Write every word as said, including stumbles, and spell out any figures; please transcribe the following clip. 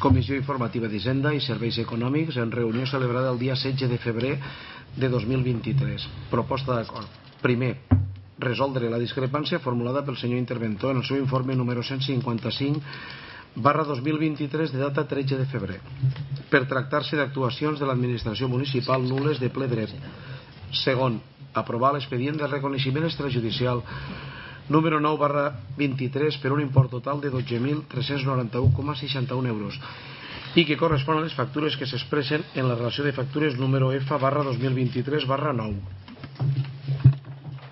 Comissió Informativa d'Hisenda i Serveis Econòmics en reunió celebrada el dia setze de febrer de dos mil vint-i-tres. Proposta d'acord. Primer, resoldre la discrepància formulada pel senyor interventor en el seu informe número cent cinquanta-cinc barra dos mil vint-i-tres de data tretze de febrer, per tractar-se d'actuacions de l'administració municipal nules de ple dret. Segon, aprovar l'expedient de reconeixement extrajudicial número nou barra vint-i-tres per un import total de dotze mil tres-cents noranta-u coma seixanta-un euros i que correspon a les factures que s'expressen en la relació de factures número F barra dos mil vint-i-tres barra nou.